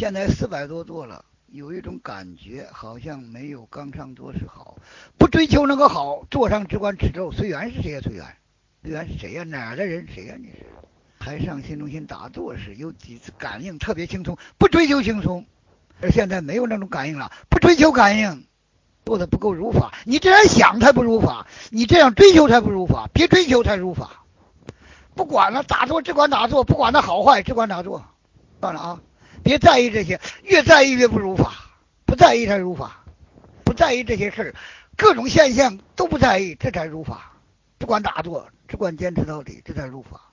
现在400多座了，有一种感觉，好像没有刚上座是好。不追求那个好，座上只管吃肉。随缘是谁呀？随缘，随缘是谁呀？哪儿的人？谁呀？你是？台上新中心打坐时有几次感应特别轻松，不追求轻松。而现在没有那种感应了，不追求感应，做的不够如法。你这样想才不如法，你这样追求才不如法，别追求才如法。不管了，打坐只管打坐，不管它好坏，只管打坐。算了啊，别在意这些，越在意越不如法，不在意才如法，不在意这些事儿，各种现象都不在意，这才如法。只管打坐，只管坚持到底，这才如法。